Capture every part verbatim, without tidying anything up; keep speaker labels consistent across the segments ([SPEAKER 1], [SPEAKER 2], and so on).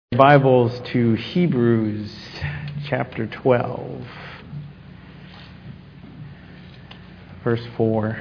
[SPEAKER 1] Bibles to Hebrews chapter twelve, verse four.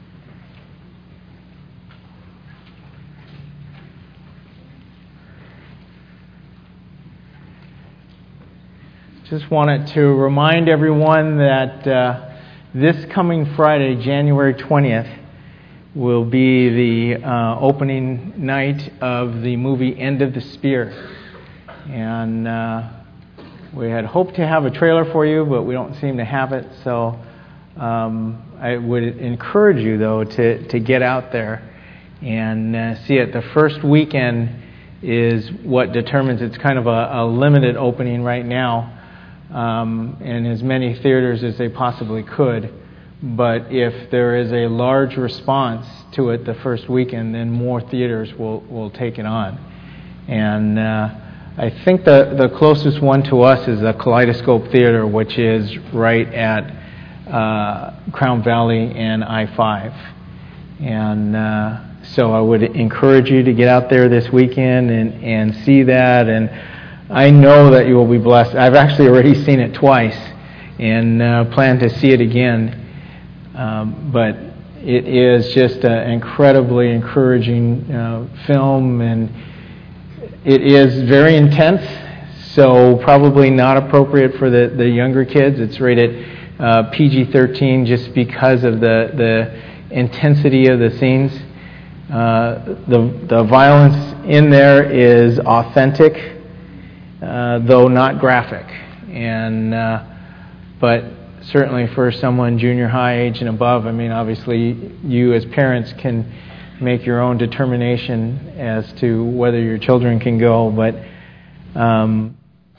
[SPEAKER 1] Just wanted to remind everyone that uh, this coming Friday, January twentieth, will be the uh, opening night of the movie End of the Spear. And uh, we had hoped to have a trailer for you, but we don't seem to have it. So um, I would encourage you, though, to, to get out there and uh, see it. The first weekend is what determines. It's kind of a, a limited opening right now, um, in as many theaters as they possibly could. But if there is a large response to it the first weekend, then more theaters will, will take it on. And uh, I think the, the closest one to us is the Kaleidoscope Theater, which is right at uh, Crown Valley and I five. And uh, so I would encourage you to get out there this weekend and, and see that. And I know that you will be blessed. I've actually already seen it twice and uh, plan to see it again. Um, but it is just an incredibly encouraging uh, film, and it is very intense, so probably not appropriate for the, the younger kids. It's rated uh, P G thirteen just because of the, the intensity of the scenes. Uh, the, the violence in there is authentic, uh, though not graphic. And uh, but certainly for someone junior high age and above, I mean, obviously you as parents can make your own determination as to whether your children can go, but um,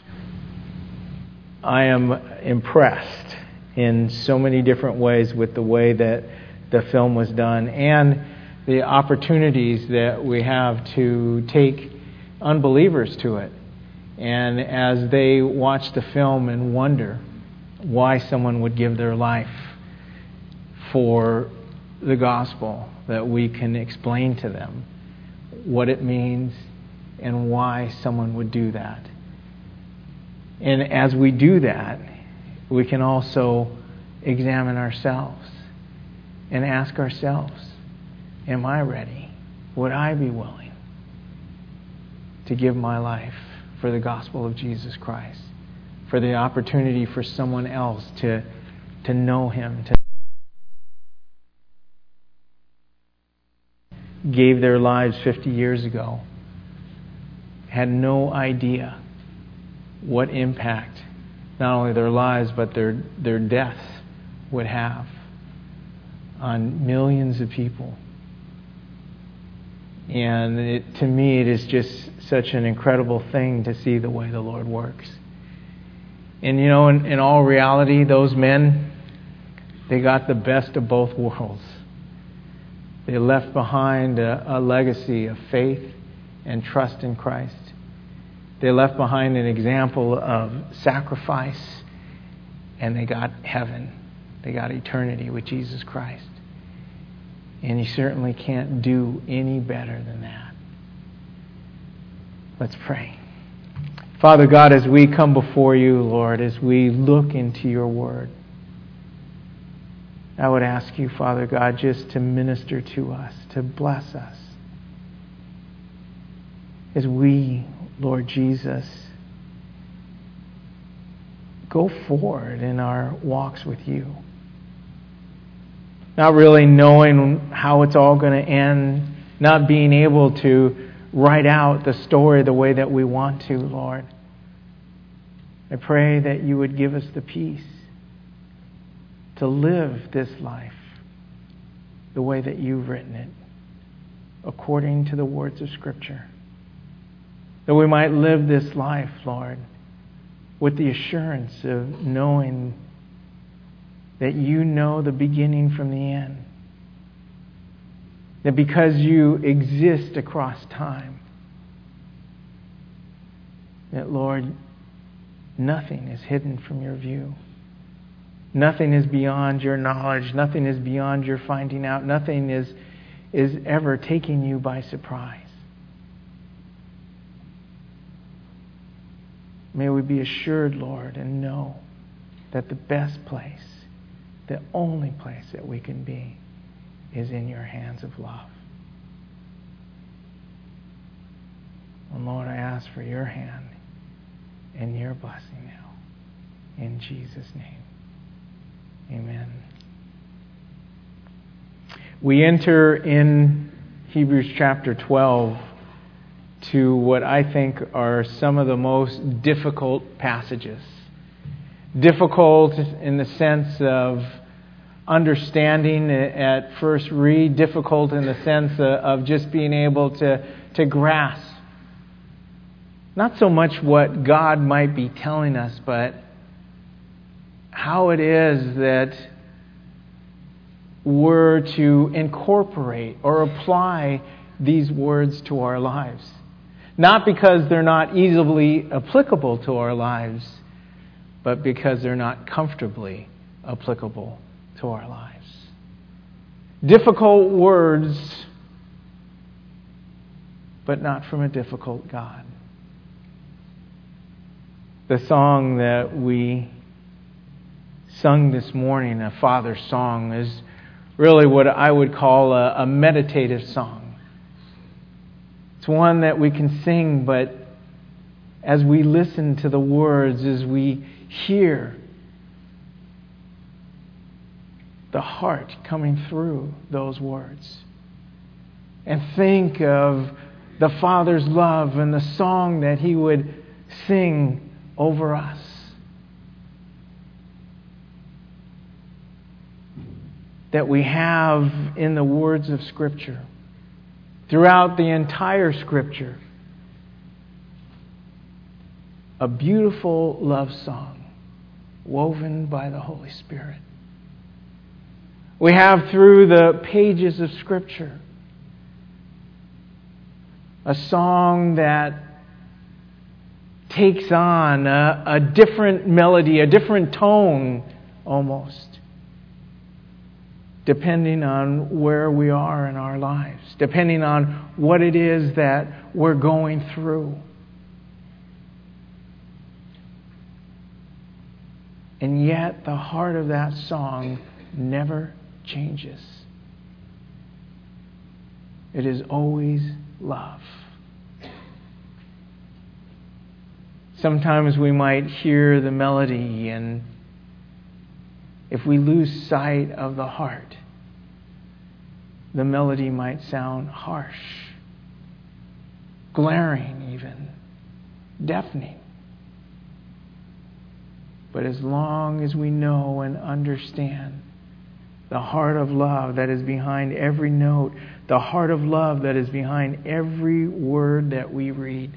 [SPEAKER 1] I am impressed in so many different ways with the way that the film was done and the opportunities that we have to take unbelievers to it. And as they watch the film and wonder why someone would give their life for the gospel, that we can explain to them what it means and why someone would do that. And as we do that, we can also examine ourselves and ask ourselves, am I ready? Would I be willing to give my life for the gospel of Jesus Christ, for the opportunity for someone else to, to know Him, to gave their lives fifty years ago, had no idea what impact not only their lives but their, their deaths would have on millions of people. And it, to me, it is just such an incredible thing to see the way the Lord works. And you know, in, in all reality, those men, they got the best of both worlds. They left behind a, a legacy of faith and trust in Christ. They left behind an example of sacrifice, and they got heaven. They got eternity with Jesus Christ. And you certainly can't do any better than that. Let's pray. Father God, as we come before you, Lord, as we look into your word, I would ask you, Father God, just to minister to us, to bless us. As we, Lord Jesus, go forward in our walks with you. Not really knowing how it's all going to end, not being able to write out the story the way that we want to, Lord. I pray that you would give us the peace to live this life the way that you've written it, according to the words of Scripture. That we might live this life, Lord, with the assurance of knowing that you know the beginning from the end. That because you exist across time, that, Lord, nothing is hidden from your view. Nothing is beyond your knowledge. Nothing is beyond your finding out. Nothing is, is ever taking you by surprise. May we be assured, Lord, and know that the best place, the only place that we can be, is in your hands of love. And Lord, I ask for your hand and your blessing now. In Jesus' name, amen. We enter in Hebrews chapter twelve to what I think are some of the most difficult passages. Difficult in the sense of understanding at first read, difficult in the sense of just being able to, to grasp not so much what God might be telling us, but how it is that we're to incorporate or apply these words to our lives. Not because they're not easily applicable to our lives, but because they're not comfortably applicable to our lives. Difficult words, but not from a difficult God. The song that we sung this morning, a Father's song, is really what I would call a, a meditative song. It's one that we can sing, but as we listen to the words, as we hear the heart coming through those words, and think of the Father's love and the song that He would sing over us. That we have in the words of Scripture, throughout the entire Scripture, a beautiful love song woven by the Holy Spirit. We have through the pages of Scripture a song that takes on a, a different melody, a different tone almost, depending on where we are in our lives, depending on what it is that we're going through. And yet the heart of that song never changes. It is always love. Sometimes we might hear the melody, and if we lose sight of the heart, the melody might sound harsh, glaring even, deafening. But as long as we know and understand the heart of love that is behind every note, the heart of love that is behind every word that we read,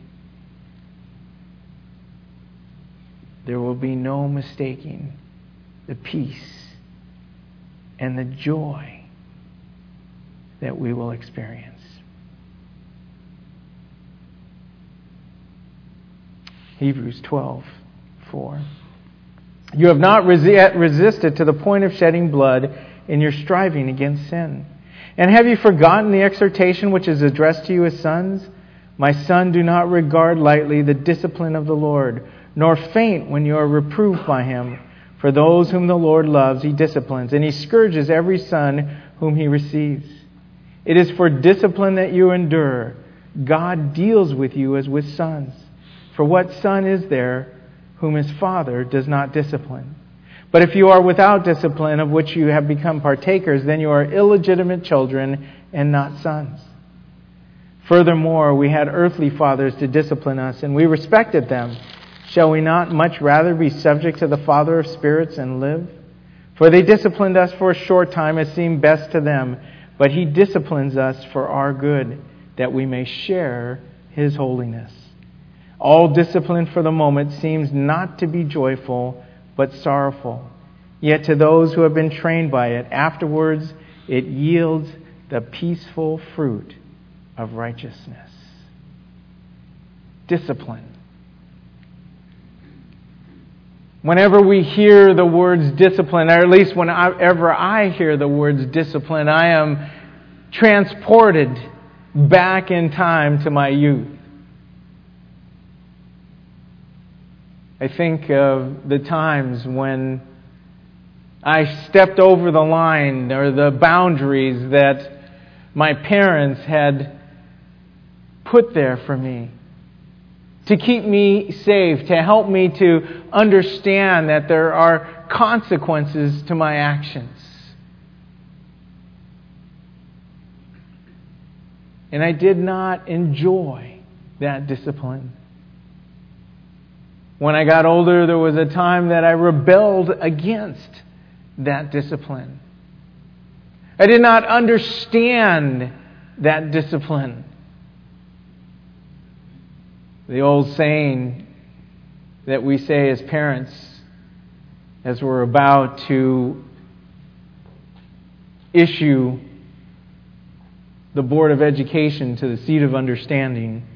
[SPEAKER 1] there will be no mistaking the peace and the joy that we will experience. Hebrews twelve four. You have not yet resisted to the point of shedding blood in your striving against sin. And have you forgotten the exhortation which is addressed to you as sons? My son, do not regard lightly the discipline of the Lord, nor faint when you are reproved by Him. For those whom the Lord loves, He disciplines, and He scourges every son whom He receives. It is for discipline that you endure. God deals with you as with sons. For what son is there whom his father does not discipline? But if you are without discipline, of which you have become partakers, then you are illegitimate children and not sons. Furthermore, we had earthly fathers to discipline us, and we respected them. Shall we not much rather be subject to the Father of spirits and live? For they disciplined us for a short time as seemed best to them, but He disciplines us for our good, that we may share His holiness. All discipline for the moment seems not to be joyful, but sorrowful. Yet to those who have been trained by it, afterwards it yields the peaceful fruit of righteousness. Discipline. Whenever we hear the words discipline, or at least whenever I hear the words discipline, I am transported back in time to my youth. I think of the times when I stepped over the line or the boundaries that my parents had put there for me to keep me safe, to help me to understand that there are consequences to my actions. And I did not enjoy that discipline. When I got older, there was a time that I rebelled against that discipline. I did not understand that discipline. The old saying that we say as parents, as we're about to issue the Board of Education to the seat of understanding,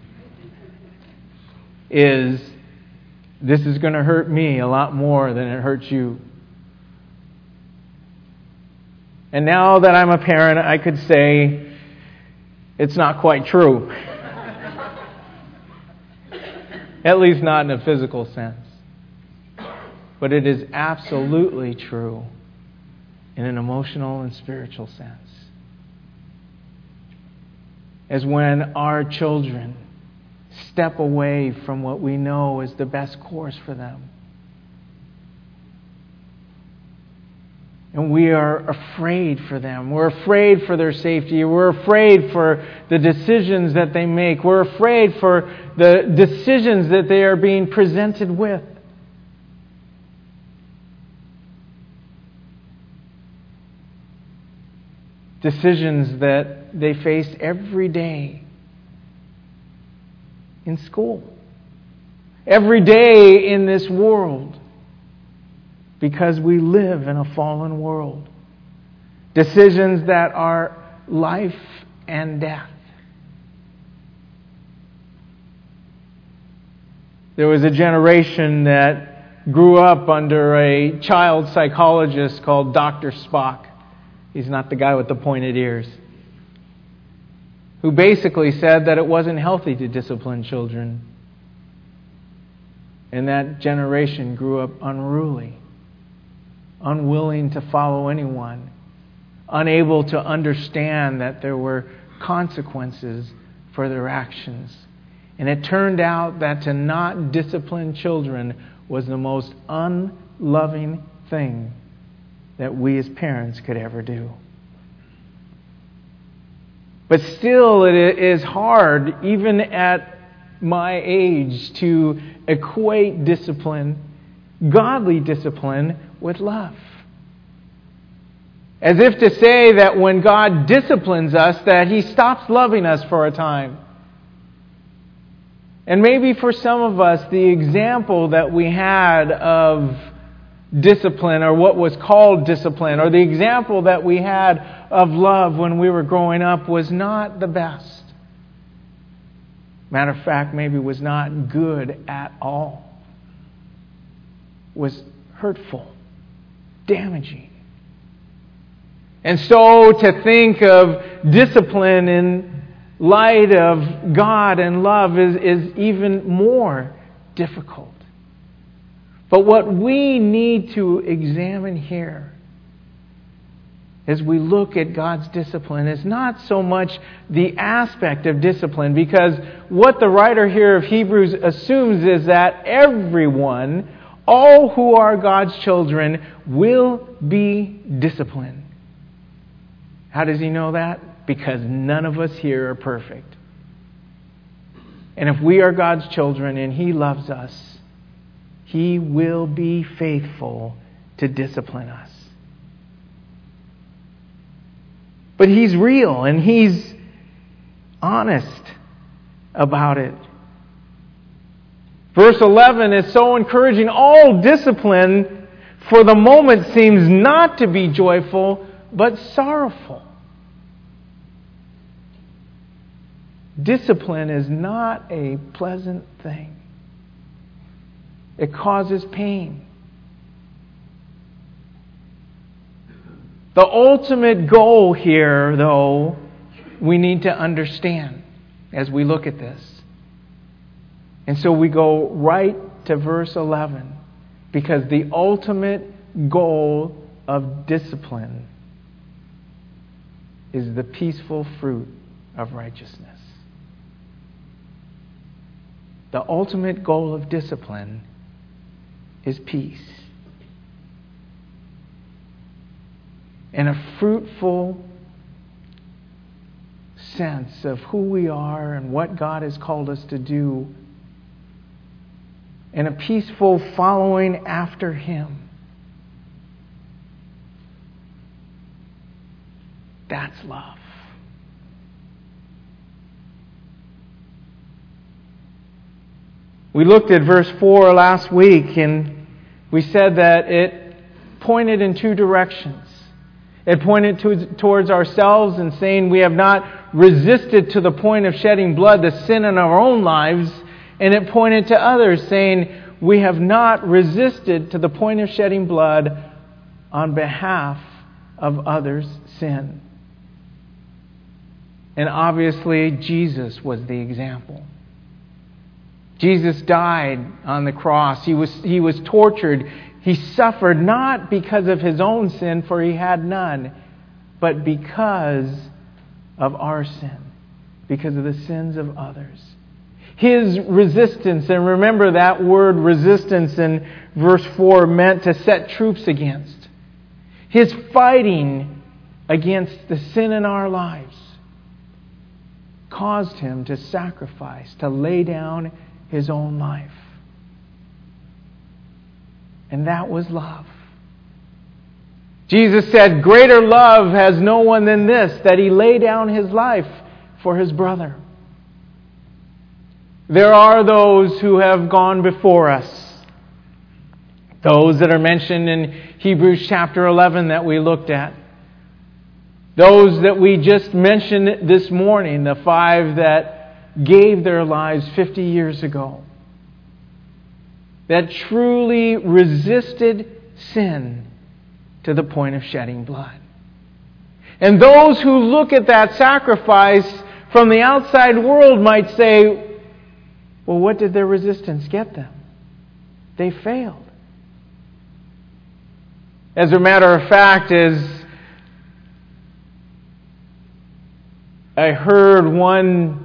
[SPEAKER 1] is this is going to hurt me a lot more than it hurts you. And now that I'm a parent, I could say it's not quite true. At least not in a physical sense. But it is absolutely true in an emotional and spiritual sense. As when our children step away from what we know is the best course for them. And we are afraid for them. We're afraid for their safety. We're afraid for the decisions that they make. We're afraid for the decisions that they are being presented with. Decisions that they face every day in school, every day in this world, because we live in a fallen world. Decisions that are life and death. There was a generation that grew up under a child psychologist called Doctor Spock. He's not the guy with the pointed ears. Who basically said that it wasn't healthy to discipline children. And that generation grew up unruly, unwilling to follow anyone, unable to understand that there were consequences for their actions. And it turned out that to not discipline children was the most unloving thing that we as parents could ever do. But still, it is hard, even at my age, to equate discipline, godly discipline, with love. As if to say that when God disciplines us, that He stops loving us for a time. And maybe for some of us, the example that we had of discipline, or what was called discipline, or the example that we had of love when we were growing up was not the best. Matter of fact, maybe was not good at all. Was hurtful, damaging. And so to think of discipline in light of God and love is, is even more difficult. But what we need to examine here as we look at God's discipline is not so much the aspect of discipline, because what the writer here of Hebrews assumes is that everyone, all who are God's children, will be disciplined. How does he know that? Because none of us here are perfect. And if we are God's children and He loves us, He will be faithful to discipline us. But He's real and He's honest about it. Verse eleven is so encouraging. All discipline for the moment seems not to be joyful, but sorrowful. Discipline is not a pleasant thing. It causes pain. The ultimate goal here, though, we need to understand as we look at this. And so we go right to verse eleven, because the ultimate goal of discipline is the peaceful fruit of righteousness. The ultimate goal of discipline is peace. And a fruitful sense of who we are and what God has called us to do, and a peaceful following after Him. That's love. We looked at verse four last week, and we said that it pointed in two directions. It pointed to, towards ourselves and saying we have not resisted to the point of shedding blood the sin in our own lives. And it pointed to others, saying we have not resisted to the point of shedding blood on behalf of others' sin. And obviously, Jesus was the example. Jesus died on the cross. He was, he was tortured. He suffered not because of His own sin, for He had none, but because of our sin, because of the sins of others. His resistance, and remember that word resistance in verse four meant to set troops against. His fighting against the sin in our lives caused Him to sacrifice, to lay down His own life. And that was love. Jesus said, greater love has no one than this, that He lay down His life for His brother. There are those who have gone before us. Those that are mentioned in Hebrews chapter eleven that we looked at. Those that we just mentioned this morning, the five that gave their lives fifty years ago. That truly resisted sin to the point of shedding blood. And those who look at that sacrifice from the outside world might say, well, what did their resistance get them? They failed. As a matter of fact, as I heard one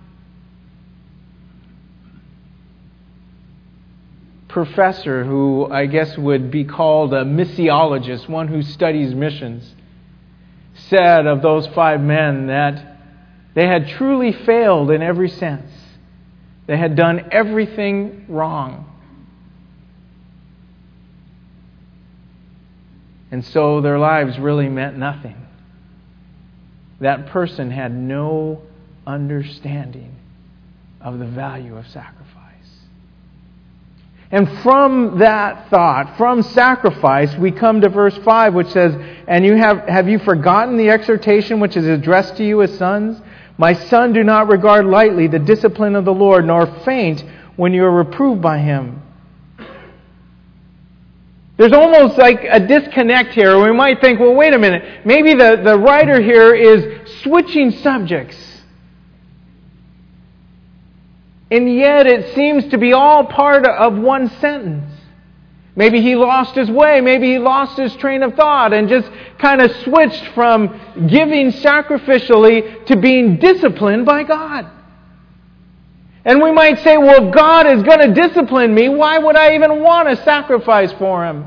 [SPEAKER 1] professor who I guess would be called a missiologist, one who studies missions, said of those five men that they had truly failed in every sense. They had done everything wrong. And so their lives really meant nothing. That person had no understanding of the value of sacrifice. And from that thought, from sacrifice, we come to verse five, which says, And you have, have you forgotten the exhortation which is addressed to you as sons? My son, do not regard lightly the discipline of the Lord, nor faint when you are reproved by Him. There's almost like a disconnect here. We might think, well, wait a minute. Maybe the, the writer here is switching subjects. And yet it seems to be all part of one sentence. Maybe he lost his way. Maybe he lost his train of thought and just kind of switched from giving sacrificially to being disciplined by God. And we might say, well, if God is going to discipline me, why would I even want to sacrifice for Him?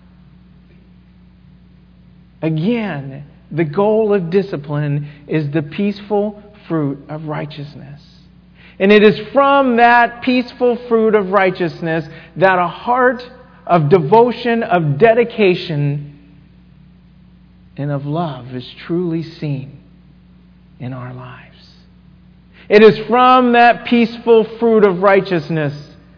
[SPEAKER 1] Again, the goal of discipline is the peaceful fruit of righteousness. And it is from that peaceful fruit of righteousness that a heart of devotion, of dedication, and of love is truly seen in our lives. It is from that peaceful fruit of righteousness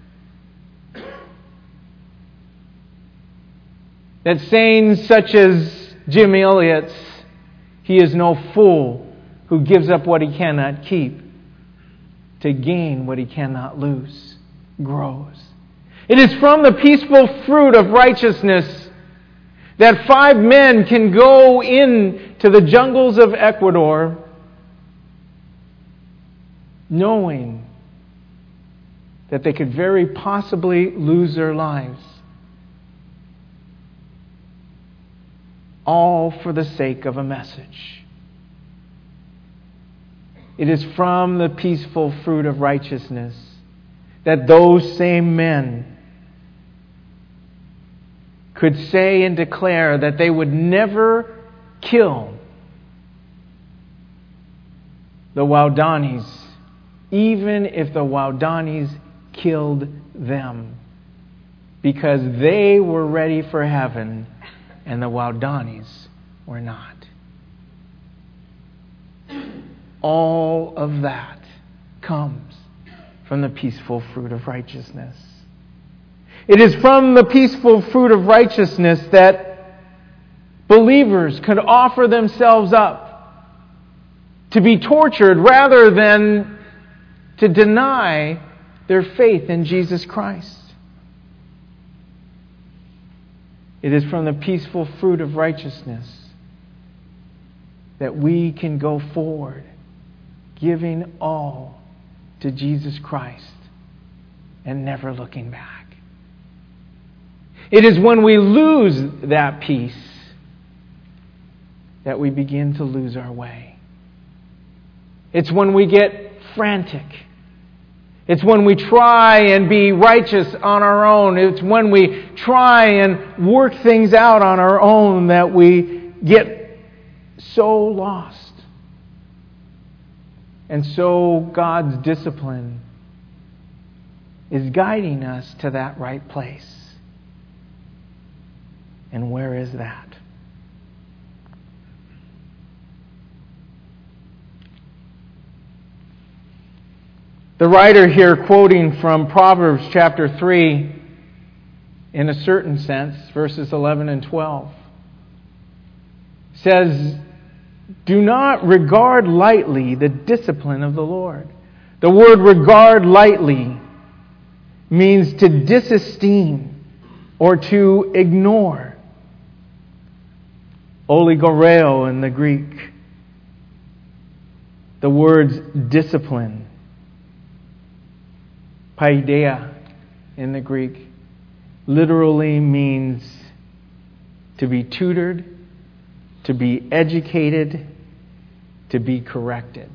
[SPEAKER 1] that sayings such as Jim Elliot's, "He is no fool who gives up what he cannot keep to gain what he cannot lose," grows. It is from the peaceful fruit of righteousness that five men can go into the jungles of Ecuador knowing that they could very possibly lose their lives. All for the sake of a message. It is from the peaceful fruit of righteousness that those same men could say and declare that they would never kill the Waodanis, even if the Waodanis killed them, because they were ready for heaven and the Waodanis were not. All of that comes from the peaceful fruit of righteousness. It is from the peaceful fruit of righteousness that believers could offer themselves up to be tortured rather than to deny their faith in Jesus Christ. It is from the peaceful fruit of righteousness that we can go forward, giving all to Jesus Christ and never looking back. It is when we lose that peace that we begin to lose our way. It's when we get frantic. It's when we try and be righteous on our own. It's when we try and work things out on our own that we get so lost. And so God's discipline is guiding us to that right place. And where is that? The writer here, quoting from Proverbs chapter three, in a certain sense, verses eleven and twelve, says, "Do not regard lightly the discipline of the Lord." The word regard lightly means to disesteem or to ignore. Oligoreo in the Greek. The words discipline. Paideia in the Greek literally means to be tutored, to be educated, to be corrected.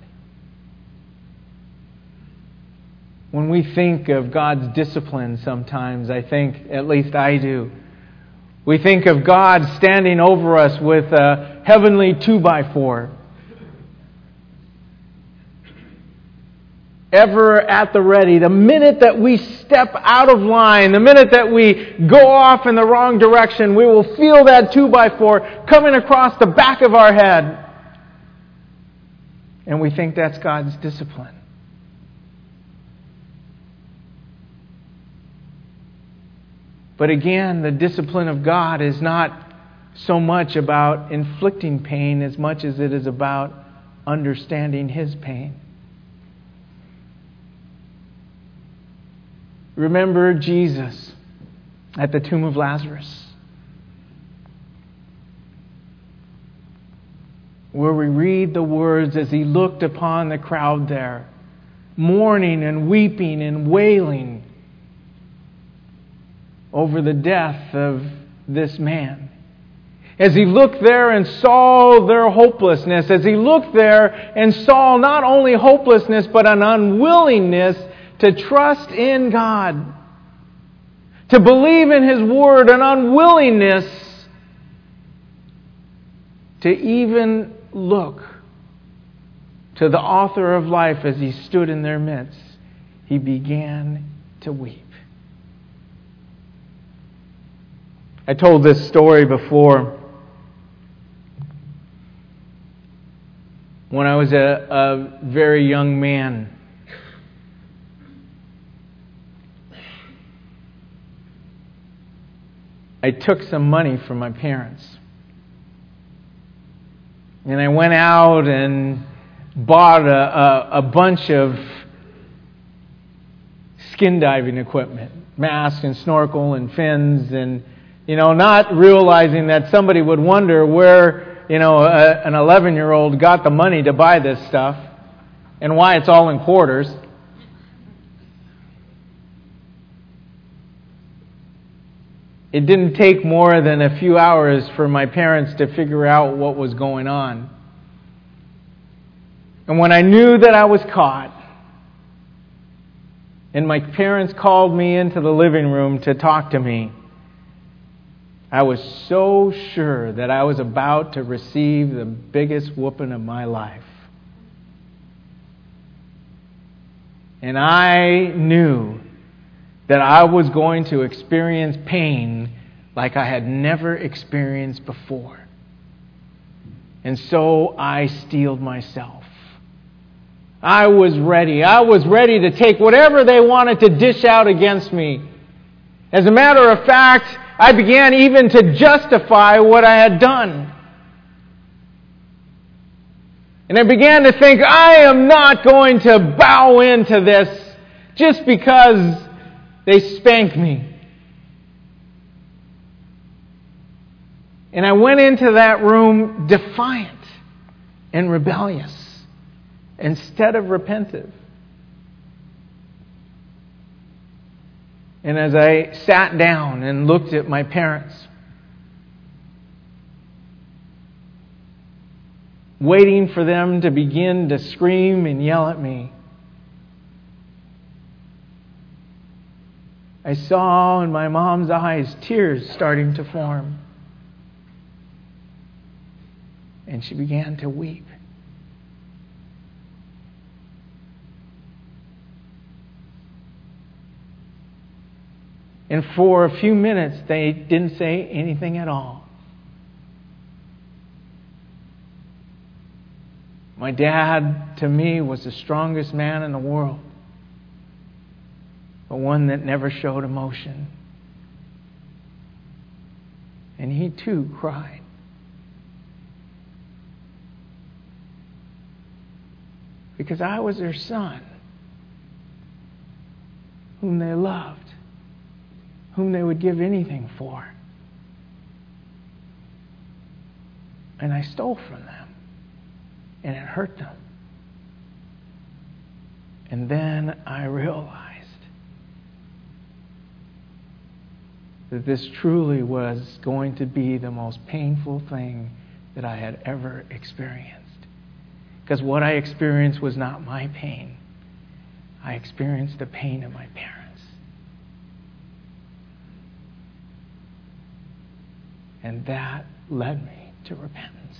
[SPEAKER 1] When we think of God's discipline sometimes, I think, at least I do, we think of God standing over us with a heavenly two-by-four. Ever at the ready. The minute that we step out of line, the minute that we go off in the wrong direction, we will feel that two-by-four coming across the back of our head. And we think that's God's discipline. But again, the discipline of God is not so much about inflicting pain as much as it is about understanding His pain. Remember Jesus at the tomb of Lazarus, where we read the words as He looked upon the crowd there, mourning and weeping and wailing over the death of this man. As He looked there and saw their hopelessness, as He looked there and saw not only hopelessness but an unwillingness to trust in God, to believe in His Word, an unwillingness to even look to the author of life as He stood in their midst, He began to weep. I told this story before. When I was a, a very young man, I took some money from my parents. And I went out and bought a, a, a bunch of skin diving equipment, masks and snorkel and fins, and, you know, not realizing that somebody would wonder where, you know, a, an eleven-year-old got the money to buy this stuff and why it's all in quarters. It didn't take more than a few hours for my parents to figure out what was going on. And when I knew that I was caught, and my parents called me into the living room to talk to me, I was so sure that I was about to receive the biggest whooping of my life. And I knew that I was going to experience pain like I had never experienced before. And so I steeled myself. I was ready. I was ready to take whatever they wanted to dish out against me. As a matter of fact, I began even to justify what I had done. And I began to think, I am not going to bow into this just because they spank me. And I went into that room defiant and rebellious instead of repentive. And as I sat down and looked at my parents, waiting for them to begin to scream and yell at me, I saw in my mom's eyes tears starting to form. And she began to weep. And for a few minutes, they didn't say anything at all. My dad, to me, was the strongest man in the world, but one that never showed emotion. And he too cried. Because I was their son, whom they loved, whom they would give anything for. And I stole from them, and it hurt them. And then I realized that this truly was going to be the most painful thing that I had ever experienced. Because what I experienced was not my pain. I experienced the pain of my parents. And that led me to repentance.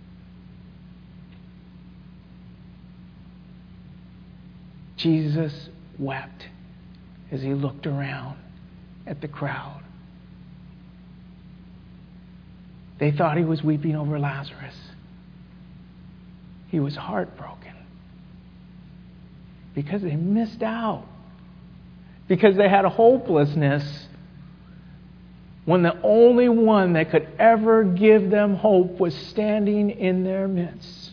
[SPEAKER 1] Jesus wept as he looked around at the crowd. They thought he was weeping over Lazarus. He was heartbroken because they missed out, because they had a hopelessness when the only one that could ever give them hope was standing in their midst.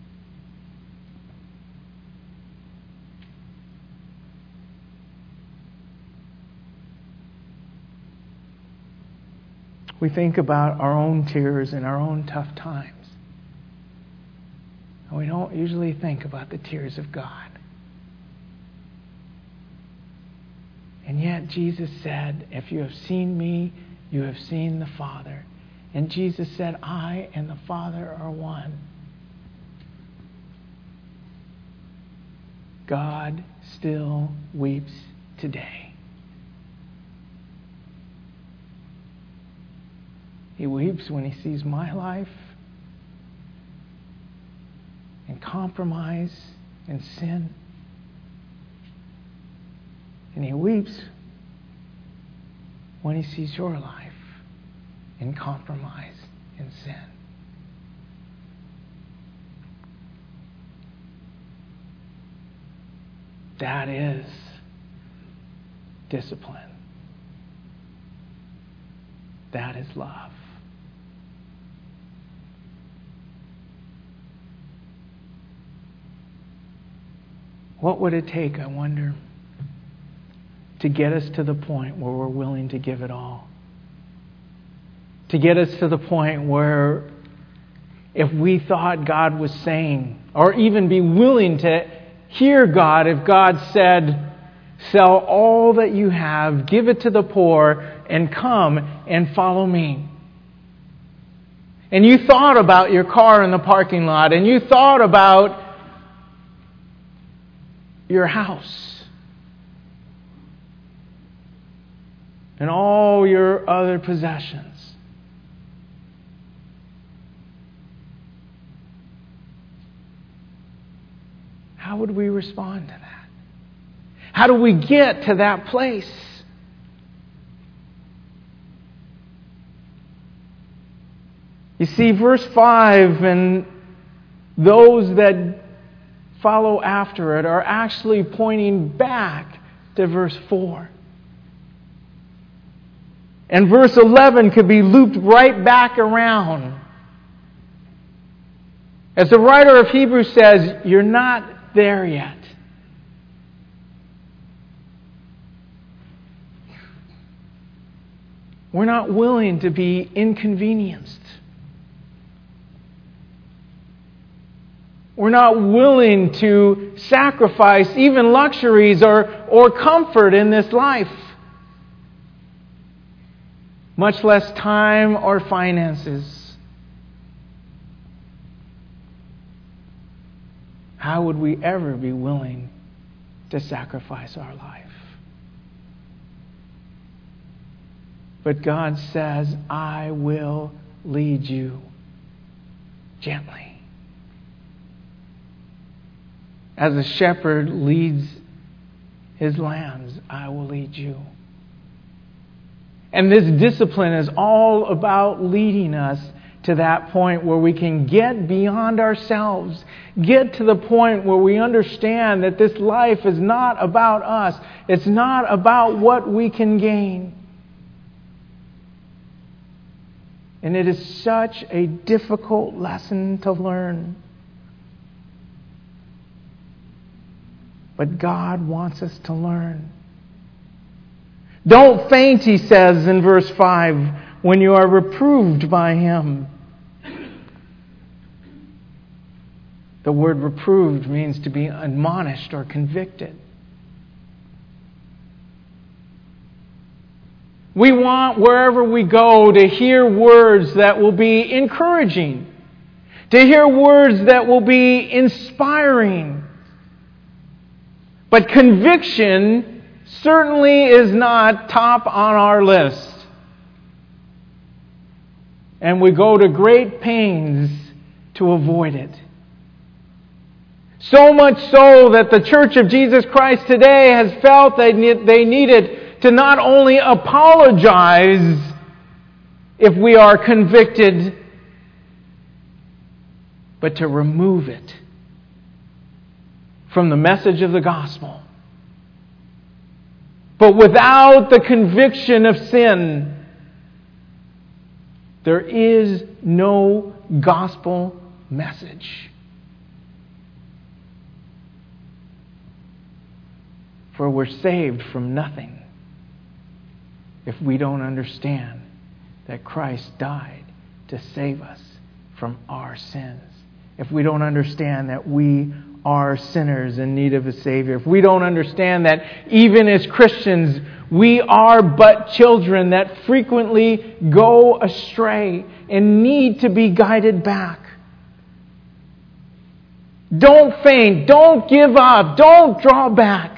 [SPEAKER 1] We think about our own tears and our own tough times. And we don't usually think about the tears of God. And yet Jesus said, if you have seen me, you have seen the Father. And Jesus said, I and the Father are one. God still weeps today. He weeps when he sees my life and compromise and sin. And he weeps when he sees your life in compromise and sin. That is discipline. That is love. What would it take, I wonder, to get us to the point where we're willing to give it all? To get us to the point where if we thought God was saying, or even be willing to hear God if God said, sell all that you have, give it to the poor, and come and follow me. And you thought about your car in the parking lot, and you thought about your house and all your other possessions. How would we respond to that? How do we get to that place? You see, verse five and those that follow after it are actually pointing back to verse four. And verse eleven could be looped right back around. As the writer of Hebrews says, you're not there yet. We're not willing to be inconvenienced. We're not willing to sacrifice even luxuries or, or comfort in this life, much less time or finances. How would we ever be willing to sacrifice our life? But God says, I will lead you gently. As a shepherd leads his lambs, I will lead you. And this discipline is all about leading us to that point where we can get beyond ourselves, get to the point where we understand that this life is not about us. It's not about what we can gain. And it is such a difficult lesson to learn. But God wants us to learn. Don't faint, he says in verse five, when you are reproved by him. The word reproved means to be admonished or convicted. We want, wherever we go, to hear words that will be encouraging, to hear words that will be inspiring. But conviction certainly is not top on our list. And we go to great pains to avoid it. So much so that the Church of Jesus Christ today has felt that they needed to not only apologize if we are convicted, but to remove it from the message of the gospel. But without the conviction of sin, there is no gospel message. For we're saved from nothing if we don't understand that Christ died to save us from our sins. If we don't understand that we are sinners in need of a Savior. If we don't understand that even as Christians, we are but children that frequently go astray and need to be guided back. Don't faint. Don't give up. Don't draw back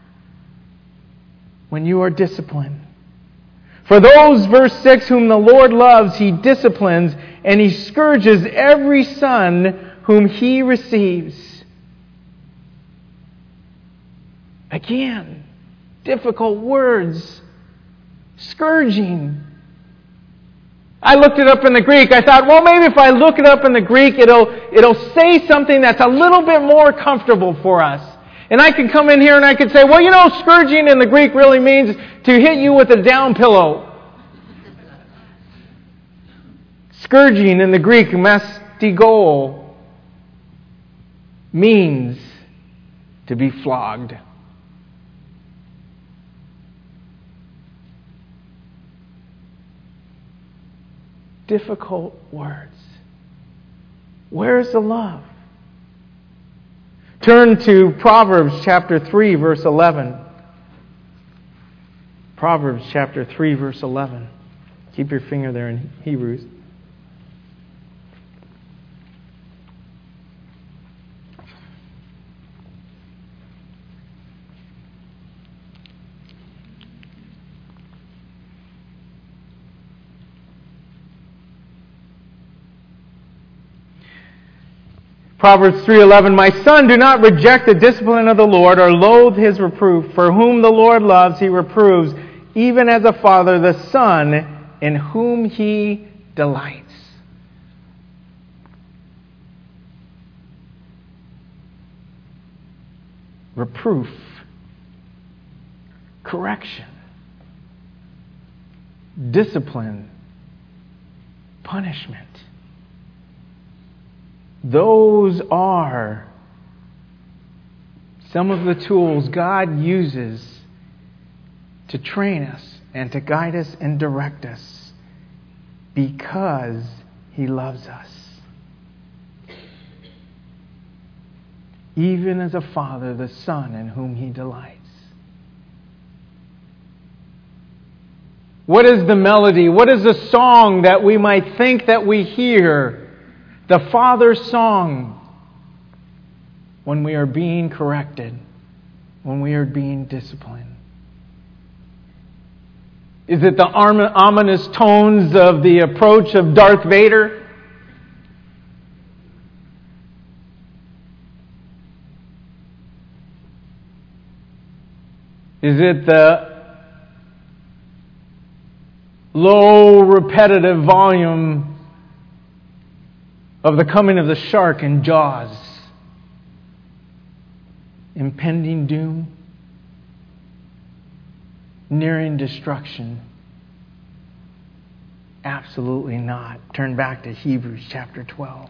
[SPEAKER 1] when you are disciplined. For those, verse six, whom the Lord loves, He disciplines, and He scourges every son whom He receives. Again, difficult words. Scourging. I looked it up in the Greek. I thought, well, maybe if I look it up in the Greek, it'll, it'll say something that's a little bit more comfortable for us. And I could come in here and I could say, well, you know, scourging in the Greek really means to hit you with a down pillow. Scourging in the Greek, mastigo, means to be flogged. Difficult words. Where's the love? Turn to Proverbs chapter three, verse eleven. Proverbs chapter three, verse eleven. Keep your finger there in Hebrews. Proverbs three eleven, My son, do not reject the discipline of the Lord or loathe his reproof. For whom the Lord loves, he reproves, even as a father the son in whom he delights. Reproof, correction, discipline, punishment. Those are some of the tools God uses to train us and to guide us and direct us because He loves us. Even as a father, the Son in whom He delights. What is the melody? What is the song that we might think that we hear? The Father's song when we are being corrected, when we are being disciplined. Is it the ominous tones of the approach of Darth Vader? Is it the low, repetitive volume of the coming of the shark in Jaws? Impending doom, nearing destruction? Absolutely not. Turn back to Hebrews chapter twelve.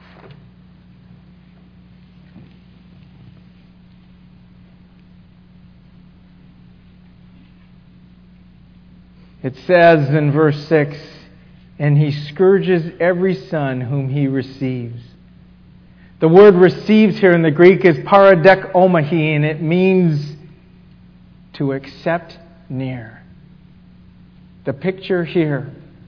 [SPEAKER 1] It says in verse six, and He scourges every son whom He receives. The word receives here in the Greek is paradek'omahi, and it means to accept near. The picture here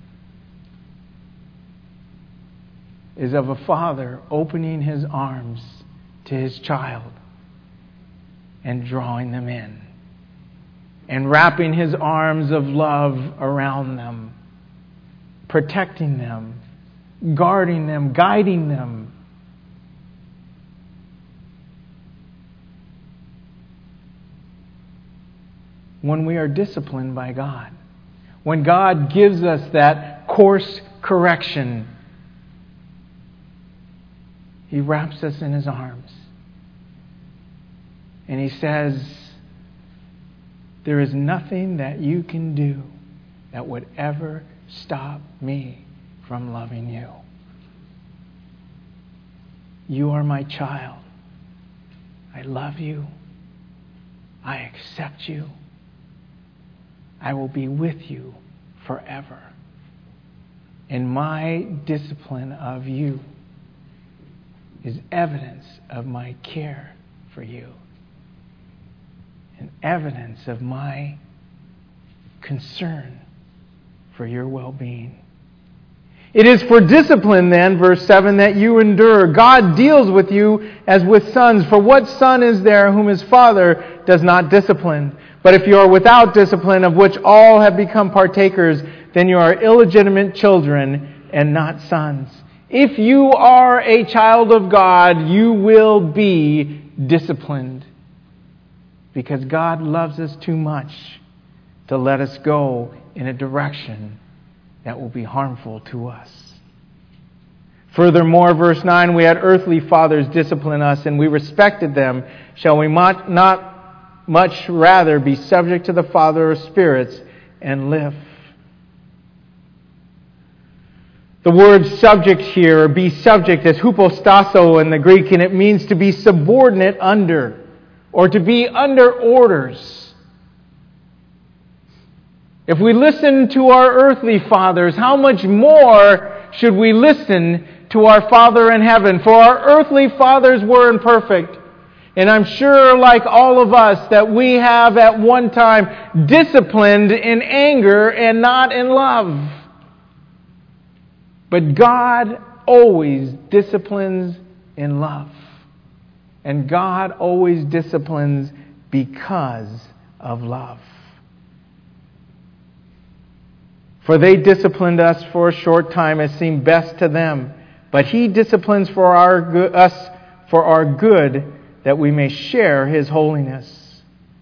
[SPEAKER 1] is of a father opening his arms to his child and drawing them in and wrapping His arms of love around them, protecting them, guarding them, guiding them. When we are disciplined by God, when God gives us that course correction, He wraps us in His arms. And He says, there is nothing that you can do that would ever stop me from loving you. You are my child. I love you. I accept you. I will be with you forever. And my discipline of you is evidence of my care for you. And evidence of my concern for your well-being. It is for discipline then, verse seven, that you endure. God deals with you as with sons. For what son is there whom his father does not discipline? But if you are without discipline, of which all have become partakers, then you are illegitimate children and not sons. If you are a child of God, you will be disciplined. Because God loves us too much to let us go in a direction that will be harmful to us. Furthermore, verse nine, we had earthly fathers discipline us, and we respected them. Shall we not much rather be subject to the Father of spirits and live? The word subject here, or be subject, is hupostasso in the Greek, and it means to be subordinate under, or to be under orders. If we listen to our earthly fathers, how much more should we listen to our Father in heaven? For our earthly fathers were imperfect. And I'm sure, like all of us, that we have at one time disciplined in anger and not in love. But God always disciplines in love. And God always disciplines because of love. For they disciplined us for a short time as seemed best to them. But He disciplines for our good, us for our good, that we may share His holiness.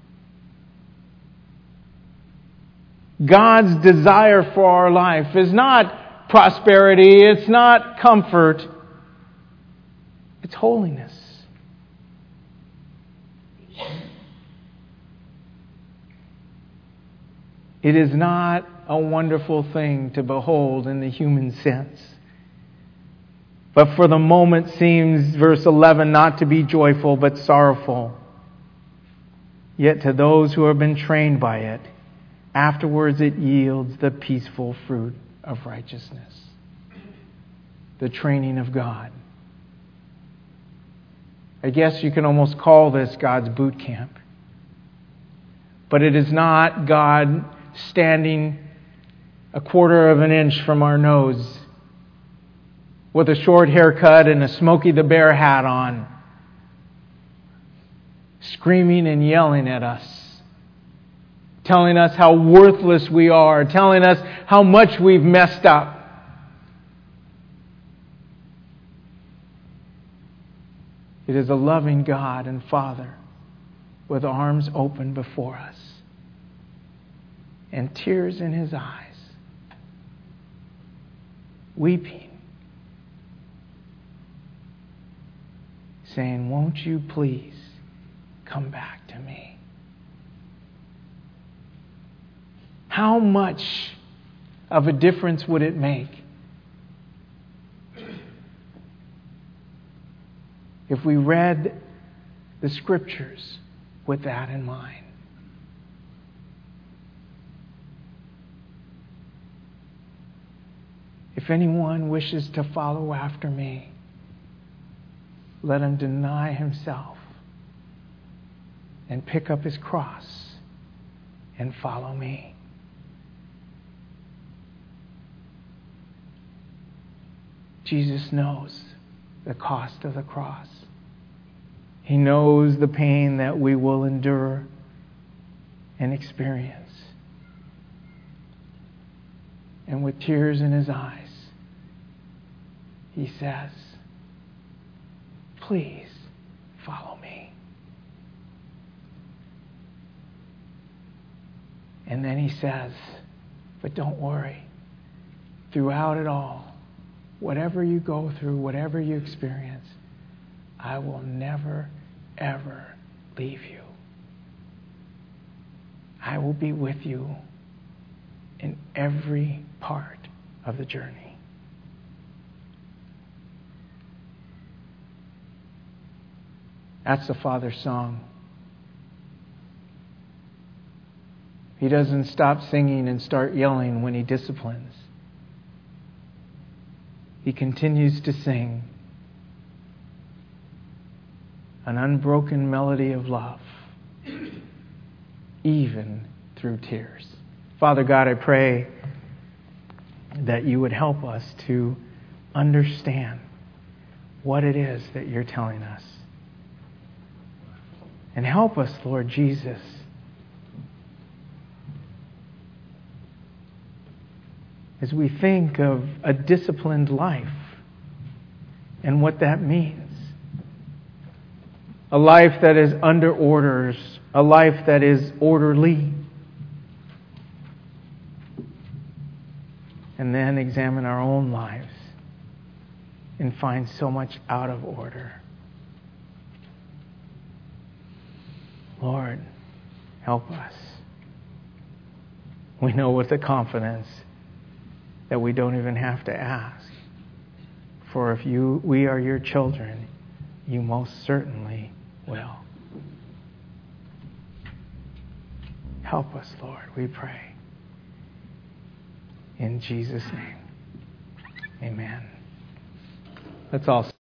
[SPEAKER 1] God's desire for our life is not prosperity, it's not comfort, it's holiness. It is not a wonderful thing to behold in the human sense, but for the moment seems, verse eleven, not to be joyful but sorrowful. Yet to those who have been trained by it, afterwards it yields the peaceful fruit of righteousness. The training of God. I guess you can almost call this God's boot camp. But it is not God standing a quarter of an inch from our nose with a short haircut and a Smokey the Bear hat on, screaming and yelling at us, telling us how worthless we are, telling us how much we've messed up. It is a loving God and Father with arms open before us and tears in His eyes, weeping, saying, "Won't you please come back to me?" How much of a difference would it make if we read the Scriptures with that in mind? If anyone wishes to follow after me, let him deny himself and pick up his cross and follow me. Jesus knows the cost of the cross. He knows the pain that we will endure and experience. And with tears in His eyes, He says, "Please follow me." And then He says, "But don't worry. Throughout it all, whatever you go through, whatever you experience, I will never, ever leave you. I will be with you in every part of the journey." That's the Father's song. He doesn't stop singing and start yelling when He disciplines. He continues to sing an unbroken melody of love, even through tears. Father God, I pray that You would help us to understand what it is that You're telling us. And help us, Lord Jesus, as we think of a disciplined life and what that means. A life that is under orders, a life that is orderly. And then examine our own lives and find so much out of order. Lord, help us. We know with the confidence that we don't even have to ask. For if you, we are Your children, You most certainly will. Help us, Lord, we pray. In Jesus' name, amen. Let's all